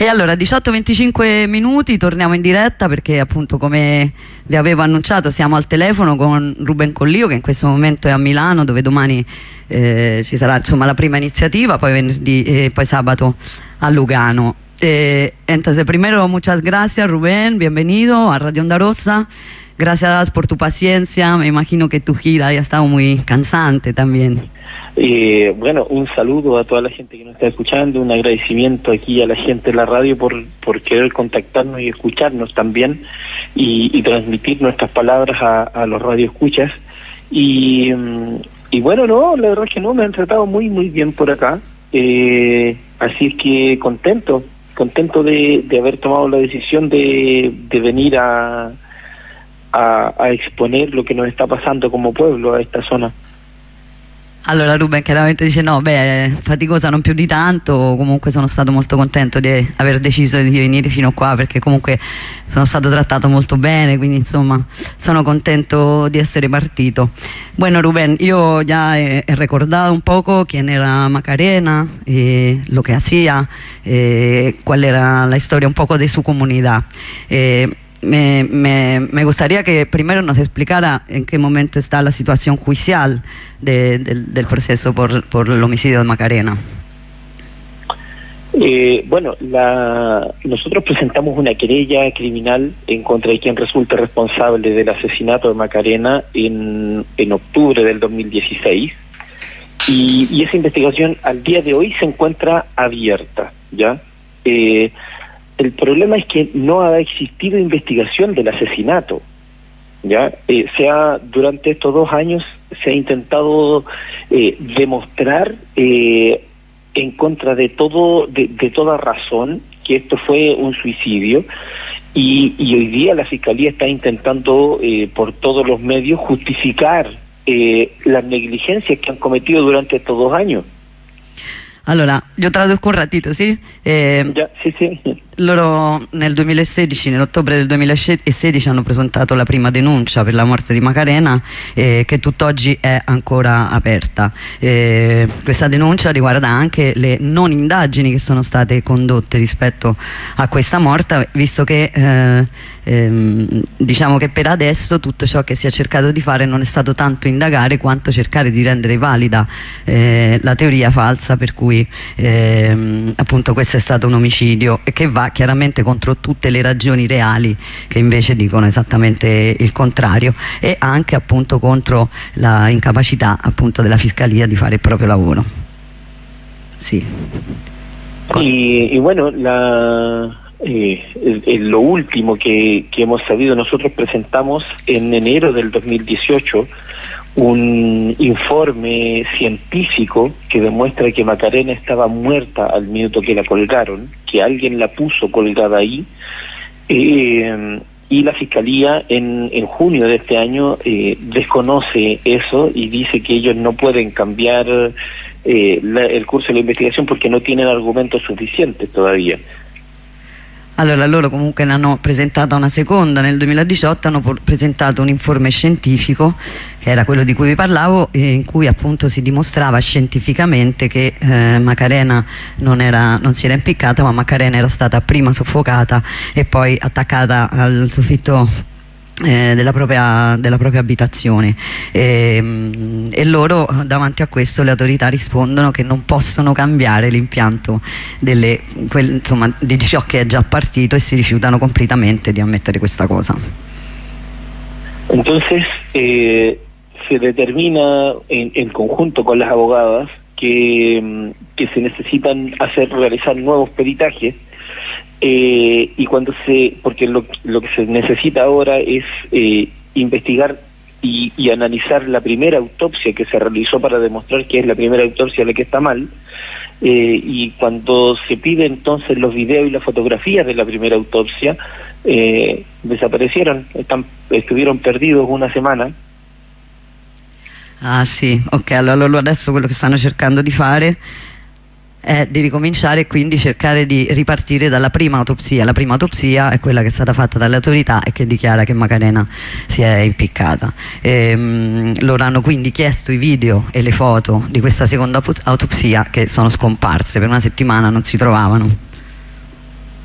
E allora 18-25 minuti, torniamo in diretta perché appunto, come vi avevo annunciato, siamo al telefono con Ruben Collio, che in questo momento è a Milano, dove domani ci sarà insomma la prima iniziativa, poi venerdì e poi sabato a Lugano. Entonces, primero, muchas gracias, Rubén, bienvenido a Radio Onda Rosa. Gracias por tu paciencia, me imagino que tu gira haya estado muy cansante también. Bueno, un saludo a toda la gente que nos está escuchando, un agradecimiento aquí a la gente de la radio por querer contactarnos y escucharnos también y transmitir nuestras palabras a los radioescuchas. Y bueno, no, la verdad es que no, me han tratado muy bien por acá, así es que contento de haber tomado la decisión de venir a exponer lo che nos sta passando come pueblo a esta zona. Allora Ruben chiaramente dice no, faticosa non più di tanto, comunque sono stato molto contento di aver deciso di venire fino qua perché comunque sono stato trattato molto bene, quindi insomma sono contento di essere partito. Bueno Rubén, yo ya he recordado un poco quién era Macarena, lo que hacía, cuál era la historia un poco de su comunidad. Me gustaría que primero nos explicara en qué momento está la situación judicial del proceso por el homicidio de Macarena. Bueno, nosotros presentamos una querella criminal en contra de quien resulta responsable del asesinato de Macarena en octubre del 2016 y esa investigación al día de hoy se encuentra abierta, ¿ya? El problema es que no ha existido investigación del asesinato, ¿ya? Durante estos 2 años se ha intentado demostrar en contra de toda razón que esto fue un suicidio y hoy día la Fiscalía está intentando por todos los medios justificar las negligencias que han cometido durante estos 2 años. Allora, io traduzco un ratito, sì? Sì. Loro nell'ottobre del 2016 hanno presentato la prima denuncia per la morte di Macarena, che tutt'oggi è ancora aperta. Questa denuncia riguarda anche le non indagini che sono state condotte rispetto a questa morte, visto che diciamo che per adesso tutto ciò che si è cercato di fare non è stato tanto indagare quanto cercare di rendere valida la teoria falsa per cui appunto questo è stato un omicidio, e che va chiaramente contro tutte le ragioni reali che invece dicono esattamente il contrario, e anche appunto contro la incapacità appunto della Fiscalía di fare il proprio lavoro. Sì. Y bueno, lo último que hemos sabido, nosotros presentamos en enero del 2018 un informe científico que demuestra que Macarena estaba muerta al minuto que la colgaron, que alguien la puso colgada ahí, y la Fiscalía en junio de este año desconoce eso y dice que ellos no pueden cambiar el curso de la investigación porque no tienen argumentos suficientes todavía. Allora loro comunque ne hanno presentata una seconda nel 2018, hanno presentato un informe scientifico che era quello di cui vi parlavo, in cui appunto si dimostrava scientificamente che Macarena non si era impiccata, ma Macarena era stata prima soffocata e poi attaccata al soffitto della propria abitazione, e loro davanti a questo le autorità rispondono che non possono cambiare l'impianto insomma, di ciò che è già partito, e si rifiutano completamente di ammettere questa cosa. Entonces se determina en conjunto con las abogadas que se necesitan realizar nuevos peritajes. Y porque lo que se necesita ahora es investigar y analizar la primera autopsia que se realizó para demostrar que es la primera autopsia la que está mal, y cuando se pide entonces los videos y las fotografías de la primera autopsia, desaparecieron, estuvieron perdidos una semana. Ah sì, ok, allora adesso quello che stanno cercando di fare è di ricominciare e quindi cercare di ripartire dalla prima autopsia. La prima autopsia è quella che è stata fatta dalle autorità e che dichiara che Macarena si è impiccata. Loro hanno quindi chiesto i video e le foto di questa seconda autopsia, che sono scomparse, per una settimana non si trovavano.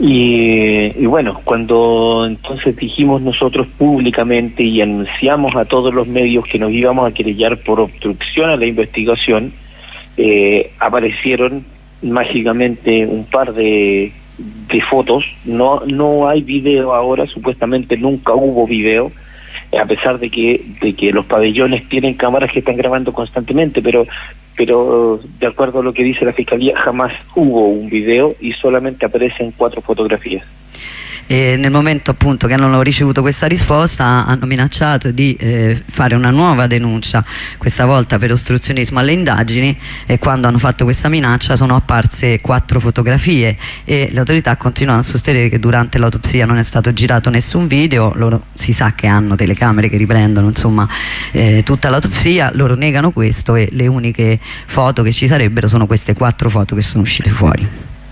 Y bueno, cuando entonces dijimos nosotros públicamente y anunciamos a todos los medios que nos íbamos a querellar por obstrucción a la investigación, aparecieron mágicamente un par de fotos. No hay video ahora, supuestamente nunca hubo video, a pesar de que los pabellones tienen cámaras que están grabando constantemente, pero de acuerdo a lo que dice la Fiscalía, jamás hubo un video y solamente aparecen 4 fotografie. Nel momento appunto che hanno ricevuto questa risposta hanno minacciato di fare una nuova denuncia, questa volta per ostruzionismo alle indagini, e quando hanno fatto questa minaccia sono apparse 4 fotografie e le autorità continuano a sostenere che durante l'autopsia non è stato girato nessun video. Loro si sa che hanno telecamere che riprendono insomma tutta l'autopsia, loro negano questo e le uniche foto che ci sarebbero sono queste 4 foto che sono uscite fuori.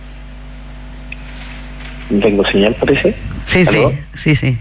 ¿Tengo señal, parece? Sí, sí.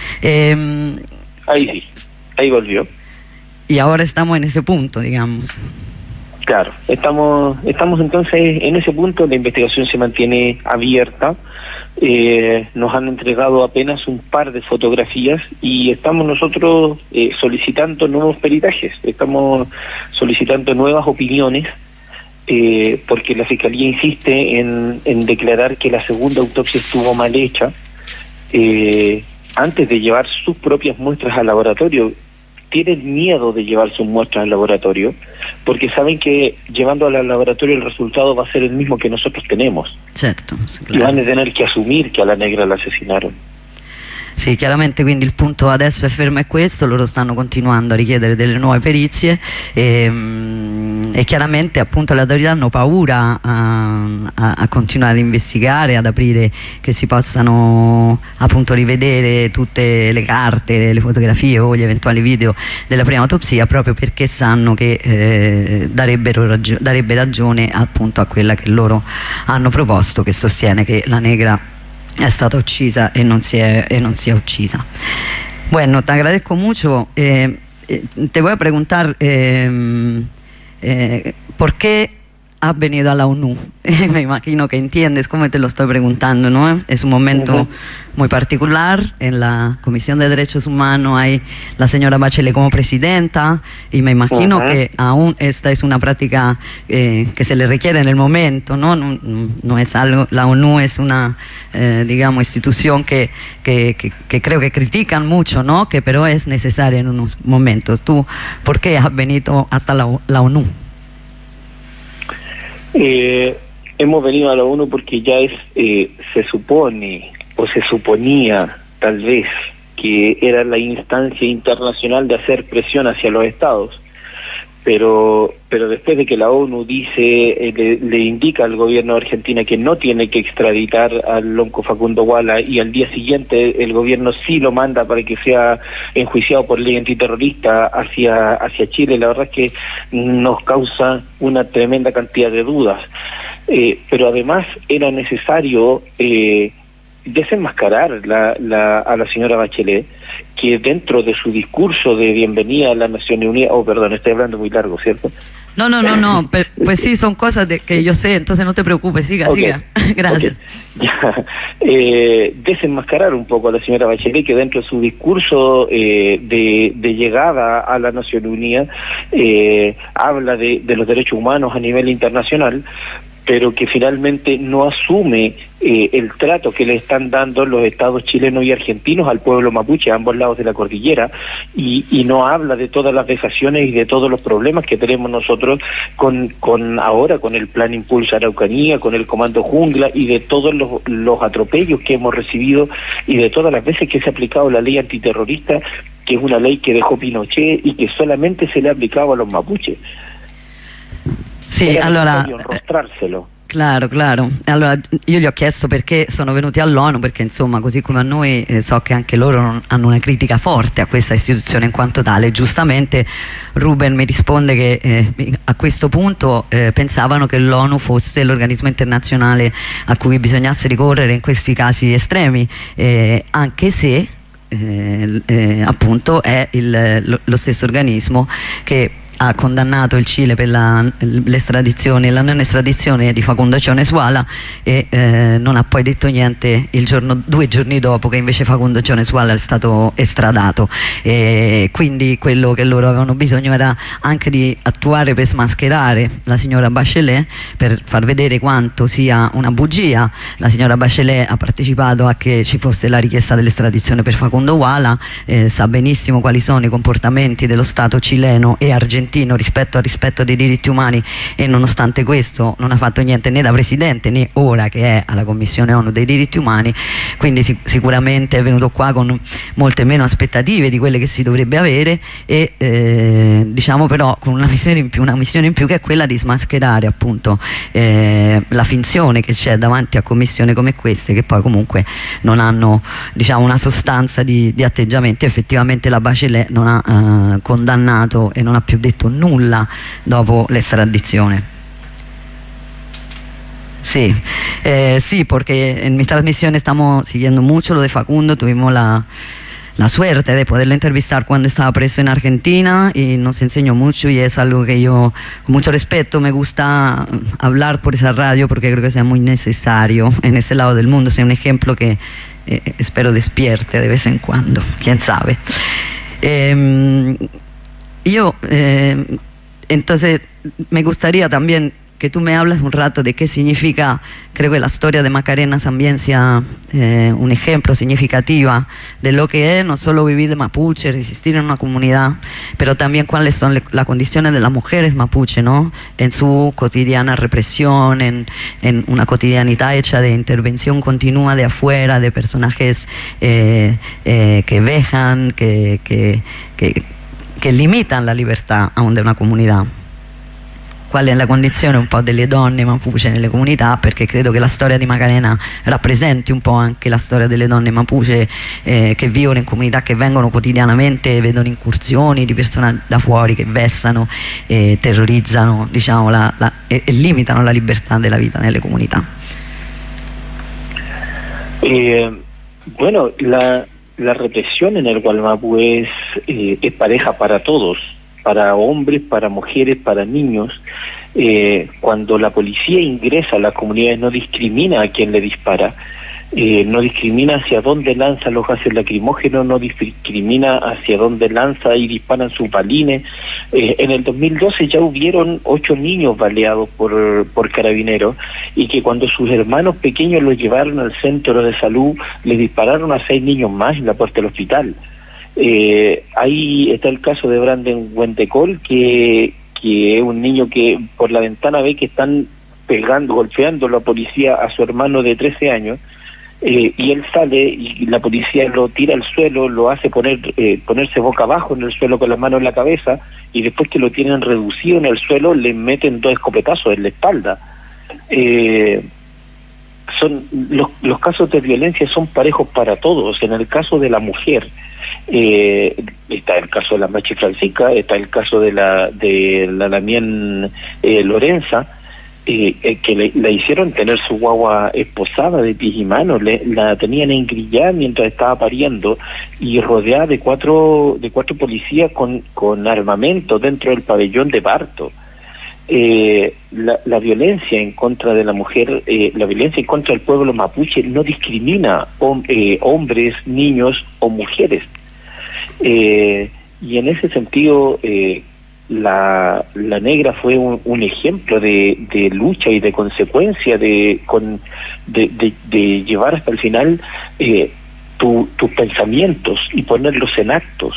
Ahí volvió. Y ahora estamos en ese punto, digamos. Claro, estamos entonces en ese punto. La investigación se mantiene abierta. Nos han entregado apenas un par de fotografías y estamos nosotros solicitando nuevos peritajes, estamos solicitando nuevas opiniones, porque la Fiscalía insiste en declarar que la segunda autopsia estuvo mal hecha antes de llevar sus propias muestras al laboratorio. Tienen miedo de llevar sus muestras al laboratorio porque saben que llevando al laboratorio el resultado va a ser el mismo que nosotros tenemos. Certo, y van a tener que asumir que a la negra la asesinaron. Sì, chiaramente, quindi il punto adesso è fermo, è questo, loro stanno continuando a richiedere delle nuove perizie e chiaramente appunto le autorità hanno paura a continuare a investigare, ad aprire, che si possano appunto rivedere tutte le carte, le fotografie o gli eventuali video della prima autopsia, proprio perché sanno che darebbe ragione appunto a quella che loro hanno proposto, che sostiene che la negra è stata uccisa e non si è uccisa. Bueno, te agradezco mucho. Te voy a preguntar ¿por qué has venido a la ONU? Me imagino que entiendes cómo te lo estoy preguntando, ¿no? Es un momento muy particular. En la Comisión de Derechos Humanos hay la señora Bachelet como presidenta y me imagino que aún esta es una práctica que se le requiere en el momento, ¿no? No es algo, la ONU es una digamos institución que creo que critican mucho, ¿no? Que pero es necesaria en unos momentos. ¿Tú por qué has venido hasta la ONU? Hemos venido a la ONU porque ya se supone o se suponía tal vez que era la instancia internacional de hacer presión hacia los estados, pero después de que la ONU dice, le indica al gobierno de Argentina que no tiene que extraditar al lonco Facundo Guala y al día siguiente el gobierno sí lo manda para que sea enjuiciado por ley antiterrorista hacia Chile, la verdad es que nos causa una tremenda cantidad de dudas. Pero además era necesario desenmascarar a la señora Bachelet, que dentro de su discurso de bienvenida a las Naciones Unidas, perdón, estoy hablando muy largo, ¿cierto? No, pues sí, son cosas que yo sé, entonces no te preocupes, siga. Gracias. Desenmascarar un poco a la señora Bachelet, que dentro de su discurso de llegada a la Nación Unida habla de los derechos humanos a nivel internacional, pero que finalmente no asume el trato que le están dando los estados chilenos y argentinos al pueblo mapuche a ambos lados de la cordillera, y no habla de todas las vejaciones y de todos los problemas que tenemos nosotros ahora con el Plan Impulso Araucanía, con el Comando Jungla y de todos los atropellos que hemos recibido y de todas las veces que se ha aplicado la ley antiterrorista, que es una ley que dejó Pinochet y que solamente se le ha aplicado a los mapuches. Sì, allora, claro. Allora io gli ho chiesto perché sono venuti all'ONU, perché insomma così come a noi so che anche loro hanno una critica forte a questa istituzione in quanto tale. Giustamente Ruben mi risponde che a questo punto pensavano che l'ONU fosse l'organismo internazionale a cui bisognasse ricorrere in questi casi estremi, anche se appunto è lo stesso organismo che ha condannato il Cile per l'estradizione, la non estradizione di Facundo Ciones-Wala, e non ha poi detto niente 2 giorni dopo che invece Facundo Ciones-Wala è stato estradato. Quindi quello che loro avevano bisogno era anche di attuare per smascherare la signora Bachelet, per far vedere quanto sia una bugia. La signora Bachelet ha partecipato a che ci fosse la richiesta dell'estradizione per Facundo Wala, sa benissimo quali sono i comportamenti dello Stato cileno e argentino rispetto al rispetto dei diritti umani, e nonostante questo non ha fatto niente né da presidente né ora che è alla Commissione ONU dei diritti umani. Quindi sicuramente è venuto qua con molte meno aspettative di quelle che si dovrebbe avere, e diciamo però con una missione in più che è quella di smascherare appunto la finzione che c'è davanti a commissioni come queste, che poi comunque non hanno, diciamo, una sostanza di atteggiamenti. Effettivamente la Bachelet non ha condannato e non ha più detto nulla dopo l'estradizione. Sí, sí, porque en mi transmisión estamos siguiendo mucho lo de Facundo. Tuvimos la suerte de poderle entrevistar cuando estaba preso en Argentina y nos enseñó mucho, y es algo que yo con mucho respeto me gusta hablar por esa radio, porque creo que sea muy necesario en ese lado del mundo, sea un ejemplo que espero despierte de vez en cuando, quién sabe. Entonces me gustaría también que tú me hablas un rato de qué significa. Creo que la historia de Macarena también sea un ejemplo significativa de lo que es no solo vivir de mapuche, resistir en una comunidad, pero también cuáles son las condiciones de las mujeres mapuche, ¿no? En su cotidiana represión, en una cotidianidad hecha de intervención continua de afuera, de personajes que vejan, que limitan la libertà aún de una comunità. Qual è la condizione un po' delle donne mapuche nelle comunità, perché credo che la storia di Macarena rappresenti un po' anche la storia delle donne mapuche che vivono in comunità, che vengono quotidianamente, vedono incursioni di persone da fuori che vessano e terrorizzano, diciamo, e limitano la libertà della vita nelle comunità. Bueno, la represión en el Gualmapu es pareja para todos, para hombres, para mujeres, para niños. Cuando la policía ingresa a las comunidades no discrimina a quien le dispara, no discrimina hacia dónde lanza los gases lacrimógenos, no discrimina hacia dónde lanza y disparan sus balines. En el 2012 ya hubieron 8 niños baleados por carabineros, y que cuando sus hermanos pequeños los llevaron al centro de salud, les dispararon a 6 niños más en la puerta del hospital. Ahí está el caso de Brandon Huentecol, que es un niño que por la ventana ve que están golpeando la policía a su hermano de 13 años, y él sale y la policía lo tira al suelo, lo hace ponerse boca abajo en el suelo con las manos en la cabeza, y después que lo tienen reducido en el suelo le meten 2 escopetazos en la espalda. Son los casos de violencia son parejos para todos. En el caso de la mujer, está el caso de la Machi Francisca, está el caso de la Lamien Lorenza, que la hicieron tener su guagua esposada de pies y manos, la tenían engrillada mientras estaba pariendo y rodeada de cuatro policías con armamento dentro del pabellón de parto. La violencia en contra de la mujer, la violencia en contra del pueblo mapuche no discrimina hombres, niños o mujeres. Y en ese sentido la negra fue un ejemplo de lucha y de consecuencia de llevar hasta el final tus pensamientos y ponerlos en actos.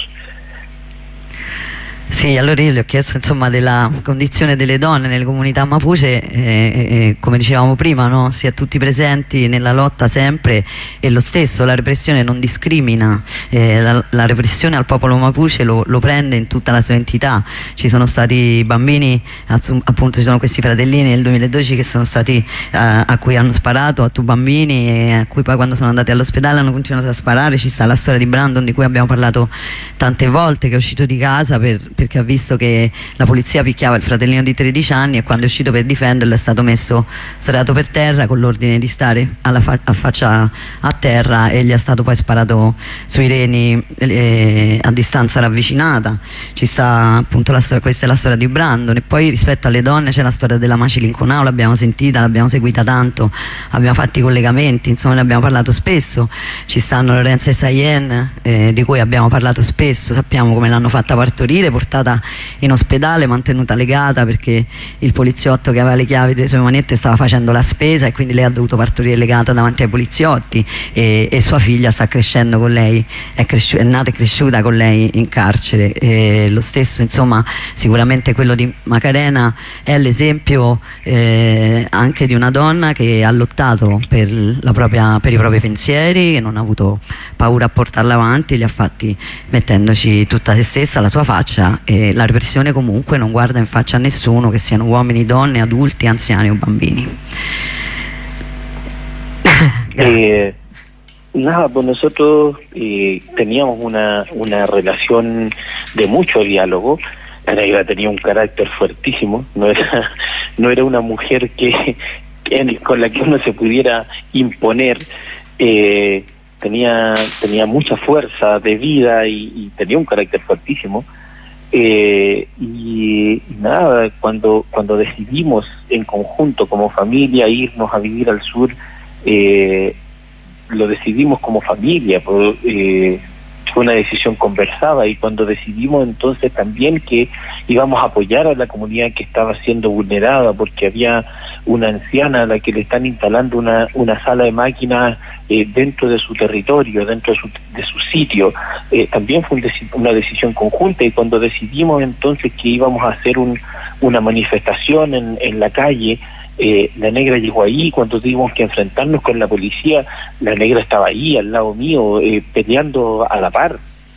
Sì, allora io gli ho chiesto insomma della condizione delle donne nelle comunità mapuche, come dicevamo prima, no? Si è tutti presenti nella lotta sempre, e lo stesso, la repressione non discrimina, la repressione al popolo mapuche lo prende in tutta la sua entità. Ci sono stati bambini, appunto ci sono questi fratellini nel 2012 che sono stati a cui hanno sparato, a 2 bambini, e a cui poi quando sono andati all'ospedale hanno continuato a sparare. Ci sta la storia di Brandon, di cui abbiamo parlato tante volte, che è uscito di casa per perché ha visto che la polizia picchiava il fratellino di 13 anni e quando è uscito per difenderlo è stato messo sdraiato per terra con l'ordine di stare a faccia a terra, e gli è stato poi sparato sui reni a distanza ravvicinata. Ci sta appunto questa è la storia di Brandon. E poi rispetto alle donne c'è la storia della Maci Linconau, l'abbiamo sentita, l'abbiamo seguita tanto, abbiamo fatto i collegamenti, insomma ne abbiamo parlato spesso. Ci stanno Lorenza e Sayen, di cui abbiamo parlato spesso, sappiamo come l'hanno fatta partorire, portata in ospedale, mantenuta legata perché il poliziotto che aveva le chiavi delle sue manette stava facendo la spesa e quindi lei ha dovuto partorire legata davanti ai poliziotti, e sua figlia sta crescendo con lei, è nata e cresciuta con lei in carcere. Lo stesso, insomma, sicuramente quello di Macarena è l'esempio anche di una donna che ha lottato per i propri pensieri, che non ha avuto paura a portarla avanti, li ha fatti mettendoci tutta se stessa, la sua faccia, e la repressione comunque non guarda in faccia a nessuno, che siano uomini, donne, adulti, anziani o bambini. Nada, pues nosotros teníamos una relación de mucho diálogo. La negra tenía un carácter fuertísimo, no era una mujer con la que uno se pudiera imponer. Tenía mucha fuerza de vida y tenía un carácter fuertísimo. Y nada, cuando decidimos en conjunto como familia irnos a vivir al sur, lo decidimos como familia, fue una decisión conversada, y cuando decidimos entonces también que íbamos a apoyar a la comunidad que estaba siendo vulnerada, porque había una anciana a la que le están instalando una sala de máquinas dentro de su territorio, dentro de su sitio, también fue una decisión conjunta. Y cuando decidimos entonces que íbamos a hacer una manifestación en la calle, la negra llegó ahí. Cuando tuvimos que enfrentarnos con la policía, la negra estaba ahí al lado mío, peleando a la par.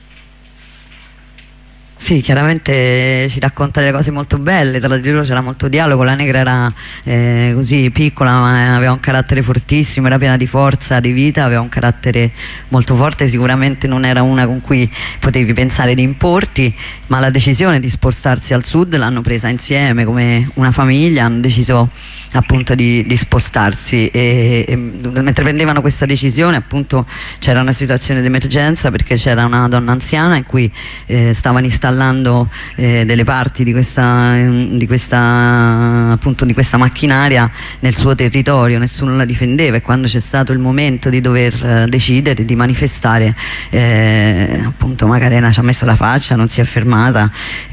Sì, chiaramente ci racconta delle cose molto belle, tra di loro c'era molto dialogo. La negra era così piccola, ma aveva un carattere fortissimo, era piena di forza, di vita, aveva un carattere molto forte, sicuramente non era una con cui potevi pensare di importi, ma la decisione di spostarsi al sud l'hanno presa insieme come una famiglia, hanno deciso appunto di spostarsi, e mentre prendevano questa decisione appunto c'era una situazione di emergenza, perché c'era una donna anziana in cui stavano installando delle parti di questa macchinaria nel suo territorio, nessuno la difendeva, e quando c'è stato il momento di dover decidere di manifestare, appunto Macarena ci ha messo la faccia, non si è fermata,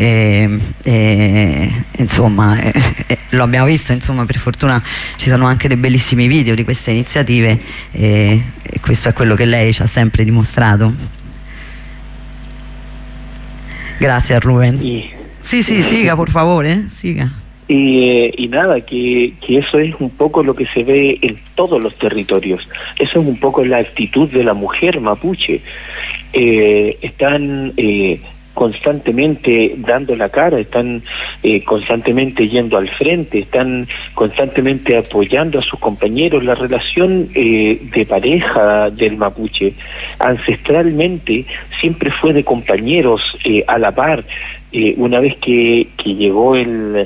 insomma lo abbiamo visto, insomma, per fortuna ci sono anche dei bellissimi video di queste iniziative, e questo è quello che lei ci ha sempre dimostrato. Gracias, Rubén. Sí, siga, por favor, siga. Y nada, que eso es un poco lo que se ve en todos los territorios. Eso es un poco la actitud de la mujer mapuche. Están constantemente dando la cara, están constantemente yendo al frente, están constantemente apoyando a sus compañeros. La relación de pareja del mapuche ancestralmente siempre fue de compañeros a la par. Una vez que llegó el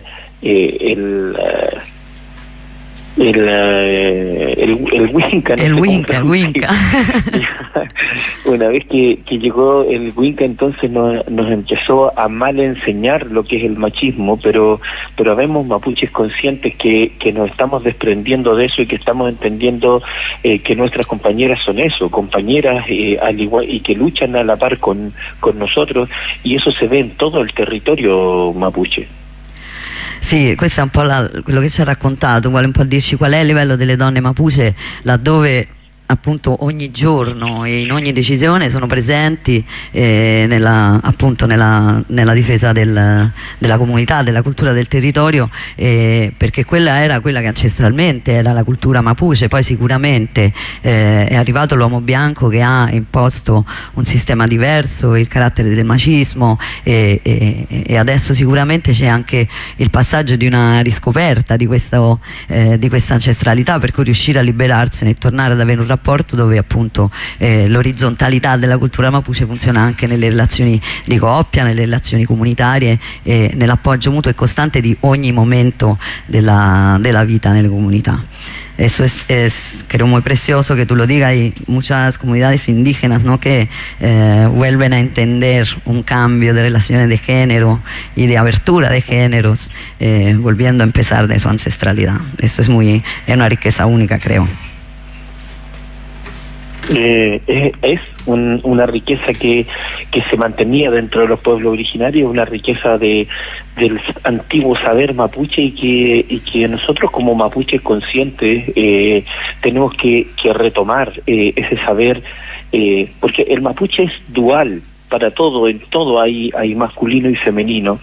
Winca, el Winca. Una vez que llegó el Winca, entonces nos empezó a mal enseñar lo que es el machismo, pero vemos mapuches conscientes que nos estamos desprendiendo de eso, y que estamos entendiendo que nuestras compañeras son eso, compañeras al igual, y que luchan a la par con nosotros, y eso se ve en todo il territorio mapuche. Sì, questo è un po' quello che ci ha raccontato, vuole un po' dirci qual è il livello delle donne mapuche, laddove appunto ogni giorno e in ogni decisione sono presenti nella difesa della comunità, della cultura del territorio, perché quella era quella che ancestralmente era la cultura mapuche. Poi sicuramente è arrivato l'uomo bianco che ha imposto un sistema diverso, il carattere del macismo, e adesso sicuramente c'è anche il passaggio di una riscoperta di questa ancestralità, per cui riuscire a liberarsene e tornare ad avere un rapporto dove appunto l'orizzontalità della cultura mapuche funziona anche nelle relazioni di coppia, nelle relazioni comunitarie, nell'appoggio mutuo e costante di ogni momento della vida nelle comunità. Eso es creo muy precioso que tú lo digas. Hay muchas comunidades indígenas, ¿no?, que vuelven a entender un cambio de relaciones de género y de abertura de géneros, volviendo a empezar de su ancestralidad. Eso es una riqueza única, creo. Es una riqueza que se mantenía dentro de los pueblos originarios, una riqueza del antiguo saber mapuche y que nosotros como mapuches conscientes tenemos que retomar ese saber, porque el mapuche es dual. Para todo, en todo hay masculino y femenino,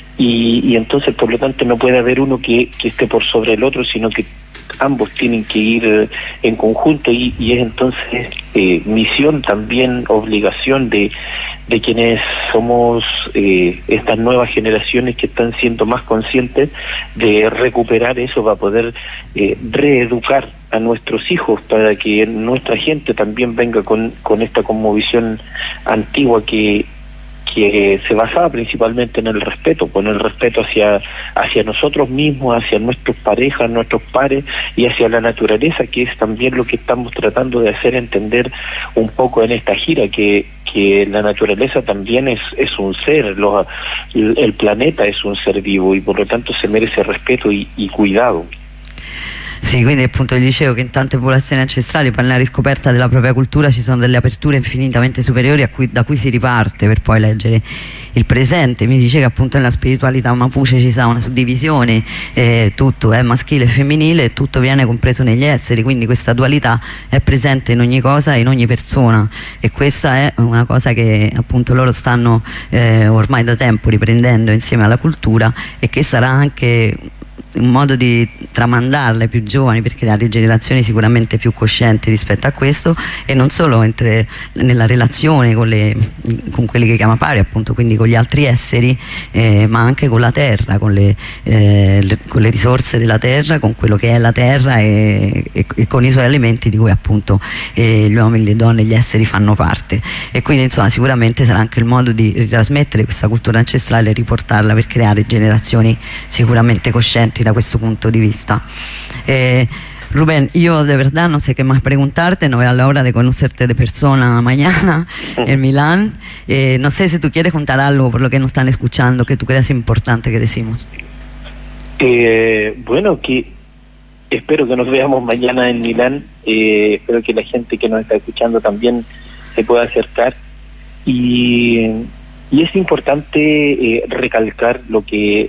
y entonces por lo tanto no puede haber uno que esté por sobre el otro, sino que ambos tienen que ir en conjunto, y es entonces misión, también obligación de quienes somos estas nuevas generaciones que están siendo más conscientes de recuperar eso para poder reeducar a nuestros hijos, para que nuestra gente también venga con esta cosmovisión antigua que se basaba principalmente en el respeto, con el respeto hacia nosotros mismos, hacia nuestras parejas, nuestros pares y hacia la naturaleza, que es también lo que estamos tratando de hacer entender un poco en esta gira, que la naturaleza también es un ser, el planeta es un ser vivo y por lo tanto se merece respeto y cuidado. Sì, quindi appunto dicevo che in tante popolazioni ancestrali per la riscoperta della propria cultura ci sono delle aperture infinitamente superiori da cui si riparte per poi leggere il presente. Mi dice che appunto nella spiritualità mapuche ci sta una suddivisione, tutto è maschile e femminile e tutto viene compreso negli esseri, quindi questa dualità è presente in ogni cosa e in ogni persona, e questa è una cosa che appunto loro stanno ormai da tempo riprendendo insieme alla cultura, e che sarà anche un modo di tramandarle ai più giovani per creare generazioni sicuramente più coscienti rispetto a questo, e non solo nella relazione con quelli che chiama pari, appunto, quindi con gli altri esseri, ma anche con la terra, con le risorse della terra, con quello che è la terra e con i suoi elementi di cui appunto gli uomini, le donne, gli esseri fanno parte. E quindi insomma sicuramente sarà anche il modo di ritrasmettere questa cultura ancestrale e riportarla per creare generazioni sicuramente coscienti da questo punto di vista. Rubén, yo de verdad no sé qué más preguntarte, no veo a la hora de conocerte de persona mañana en Milán. No sé si tú quieres contar algo por lo que nos están escuchando que tú creas importante que decimos. Bueno, que espero que nos veamos mañana en Milán, espero que la gente que nos está escuchando también se pueda acercar, y es importante recalcar lo que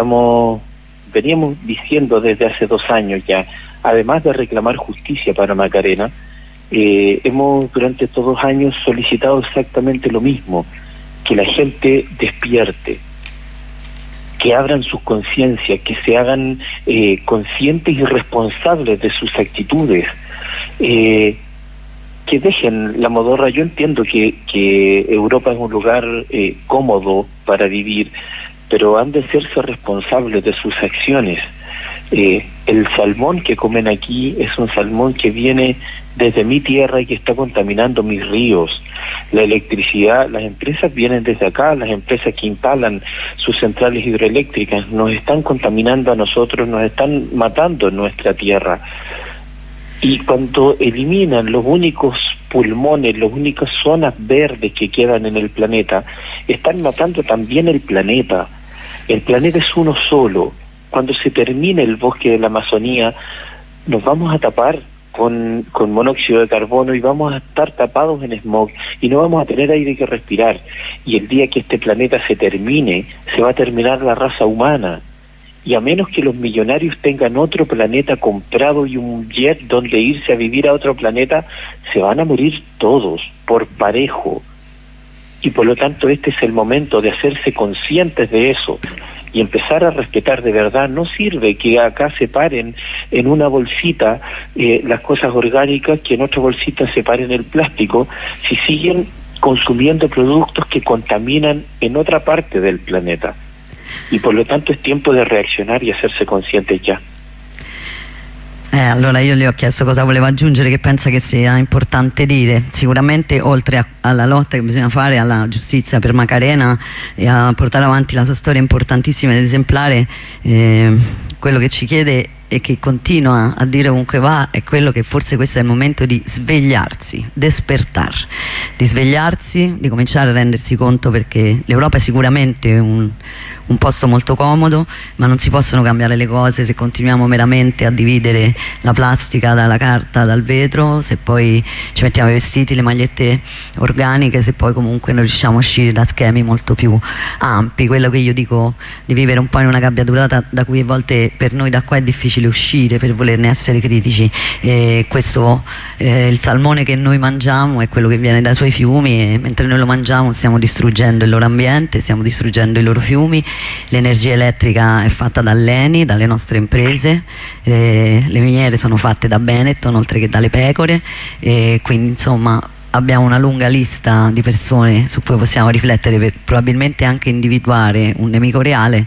veníamos diciendo desde hace 2 años ya. Además de reclamar justicia para Macarena, hemos durante estos 2 años solicitado exactamente lo mismo: que la gente despierte, que abran sus conciencias, que se hagan conscientes y responsables de sus actitudes, que dejen la modorra. Yo entiendo que Europa es un lugar cómodo para vivir, pero han de serse responsables de sus acciones. El salmón que comen aquí es un salmón que viene desde mi tierra y que está contaminando mis ríos. La electricidad, las empresas vienen desde acá, las empresas que instalan sus centrales hidroeléctricas nos están contaminando a nosotros, nos están matando en nuestra tierra. Y cuando eliminan los únicos pulmones, las únicas zonas verdes que quedan en el planeta, están matando también el planeta. El planeta es uno solo. Cuando se termine el bosque de la Amazonía, nos vamos a tapar con monóxido de carbono y vamos a estar tapados en smog y no vamos a tener aire que respirar. Y el día que este planeta se termine, se va a terminar la raza humana. Y a menos que los millonarios tengan otro planeta comprado y un jet donde irse a vivir a otro planeta, se van a morir todos, por parejo. Y por lo tanto este es el momento de hacerse conscientes de eso y empezar a respetar de verdad. No sirve que acá separen en una bolsita las cosas orgánicas, que en otra bolsita separen el plástico, si siguen consumiendo productos que contaminan en otra parte del planeta. Y por lo tanto es tiempo de reaccionar y hacerse conscientes ya. Allora io le ho chiesto cosa voleva aggiungere, che pensa che sia importante dire. Sicuramente oltre alla lotta che bisogna fare alla giustizia per Macarena e a portare avanti la sua storia importantissima ed esemplare, quello che ci chiede e che continua a dire ovunque va è quello che forse questo è il momento di svegliarsi, despertar, di svegliarsi, di cominciare a rendersi conto, perché l'Europa è sicuramente un posto molto comodo, ma non si possono cambiare le cose se continuiamo meramente a dividere la plastica dalla carta, dal vetro, se poi ci mettiamo i vestiti, le magliette organiche, se poi comunque non riusciamo a uscire da schemi molto più ampi. Quello che io dico di vivere un po' in una gabbia durata da cui a volte per noi da qua è difficile uscire, per volerne essere critici. Questo il salmone che noi mangiamo è quello che viene dai suoi fiumi, e mentre noi lo mangiamo stiamo distruggendo il loro ambiente, stiamo distruggendo i loro fiumi. L'energia elettrica è fatta dall'ENI, dalle nostre imprese, le miniere sono fatte da Benetton oltre che dalle pecore, quindi insomma abbiamo una lunga lista di persone su cui possiamo riflettere per probabilmente anche individuare un nemico reale,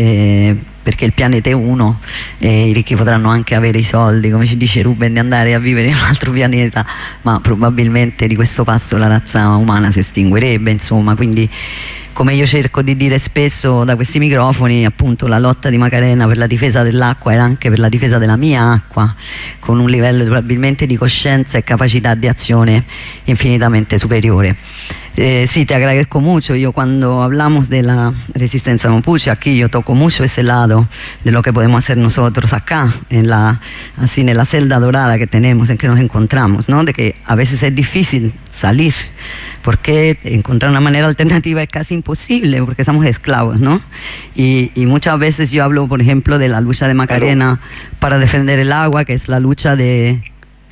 perché il pianeta è uno e i ricchi potranno anche avere i soldi, come ci dice Ruben, di andare a vivere in un altro pianeta, ma probabilmente di questo passo la razza umana si estinguerebbe, insomma. Quindi, come io cerco di dire spesso da questi microfoni, appunto la lotta di Macarena per la difesa dell'acqua era anche per la difesa della mia acqua, con un livello probabilmente di coscienza e capacità di azione infinitamente superiore. Sí, te agradezco mucho. Yo cuando hablamos de la resistencia mapuche, aquí yo toco mucho ese lado de lo que podemos hacer nosotros acá, en la celda dorada que tenemos, en que nos encontramos, ¿no? De que a veces es difícil salir, porque encontrar una manera alternativa es casi imposible, porque estamos esclavos, ¿no? Y muchas veces yo hablo, por ejemplo, de la lucha de Macarena para defender el agua, que es la lucha de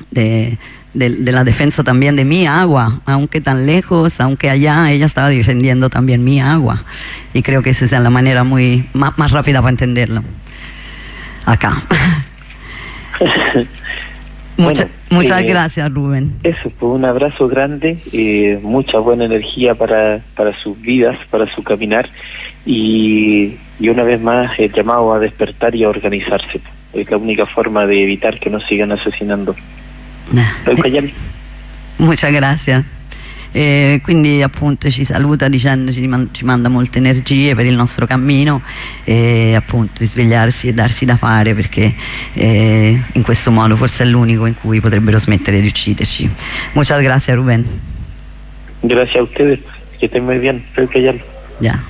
la defensa también de mi agua, aunque tan lejos, aunque allá ella estaba defendiendo también mi agua, y creo que esa es la manera más rápida para entenderlo acá. Muchas gracias, Rubén. Eso, pues un abrazo grande, mucha buena energía para sus vidas, para su caminar, y una vez más el llamado a despertar y a organizarse. Es la única forma de evitar que nos sigan asesinando. Muchas gracias. Quindi appunto ci saluta dicendoci ci manda molte energie per il nostro cammino, e appunto di svegliarsi e darsi da fare, perché in questo modo forse è l'unico in cui potrebbero smettere di ucciderci. Muchas gracias, Rubén. Gracias a ustedes, que estén muy bien. Ya.